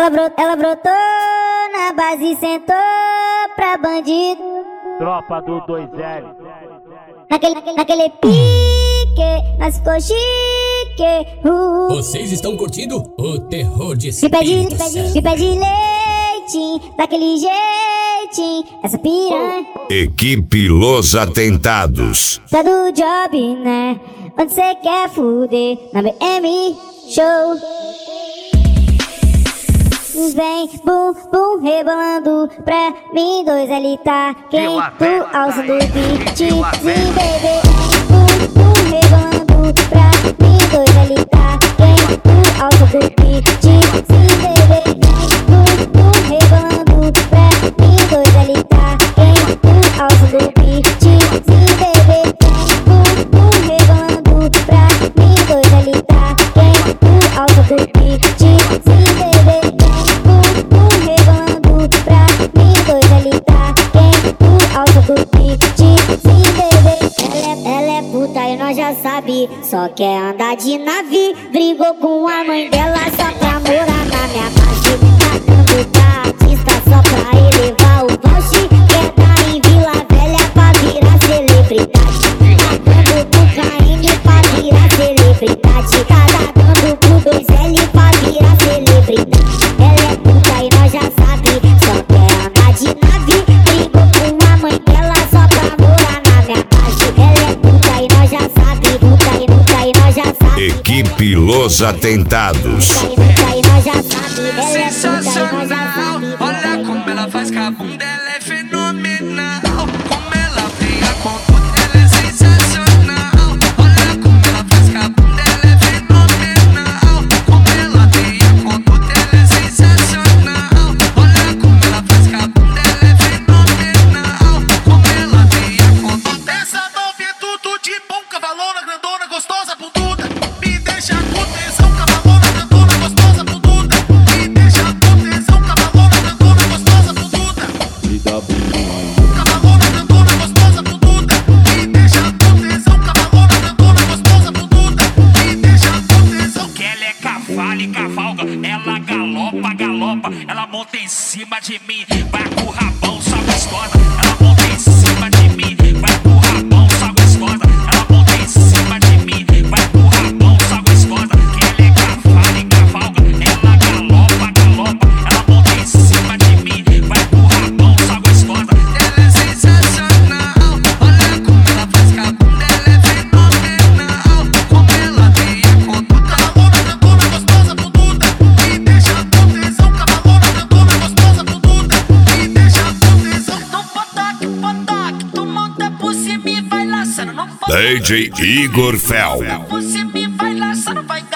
Ela brotou na base e sentou pra bandido. Tropa do 2L. Naquele pique, nós ficou chique. Vocês estão curtindo o terror de Me Espírito Santo. pede leitinho, daquele jeitinho. Essa piranha Equipe Los Atentados. tá do job, né? Onde cê quer fuder? Na BM Show. Vem, bum, bum, rebolando pra mim, 2L tá quente, alça do beat, sim, bebê. Bum, bum, rebolando pra mim, 2L tá quente, alça do beat, sim, bebê. Bum, bum, rebolando pra mim, 2L tá quente, alça do beat, sim, bebê. Bum, bum, rebolando pra mim, 2L tá quente, alça do beat, sim, bebê. Ela é puta e nós já sabe, só quer andar de nave. Brigou com a mãe dela só pra morar na minha base. Tá dando pra artista só pra elevar o voucher. Quer dar em Vila Velha pra virar celebridade. Tá dando pro KM pra virar celebridade. Tá dando pro 2L pra virar celebridade. Ela é puta e nós já sabe, só quer andar de nave. Brigou com a mãe dela só pra morar na minha base. Ela é puta e nós já sabe, puta e nós já sabe. Equipe Los Atentados. Puta e nós já sabe, ela é puta e nós já Sensacional, sabe. olha como ela faz, que a bunda ela é fenomenal. Como ela vem a conduta, ela é sensacional. Olha como ela faz, que a bunda ela é fenomenal. Como ela vem a conduta, ela é sensacional. Olha como ela faz, que a bunda ela é fenomenal. Como ela vem a conduta. Essa novinha é tudo de bom, cavalona, grandona, gostosa, bunduda. Me deixa com tesão, cavalona, grandona, gostosa, bunduda. Me deixa com tesão, cavalona, grandona, gostosa, bunduda. Cavalona, grandona, gostosa, bunduda. Me deixa com tesão, cavalona, grandona, gostosa, bunduda. Me deixa com tesão. Que ela é cavalo e cavalga, ela galopa, galopa. Ela monta em cima de mim, vai com o rabão, só gostosa. Ela monta em cima de mim, vai com o rabão, só gostosa. Ela monta em cima de mim, vai com o rabão, só gostosa. Que ela é cavalo e cavalga, ela galopa, galopa. Ela monta em cima de mim, vai com o rabão, só gostosa. Ela é sensacional, olha como ela faz, que a bunda ela é fenomenal. Como ela vem a conduta, cavalona, grandona, gostosa, bunduda. Me deixa com tesão, cavalona, grandona, gostosa, bunduda. Me deixa com tesão. Não potoque, tu monta por cima e vai laçando. Não DJ Igor Fel. por cima e vai laçando, vai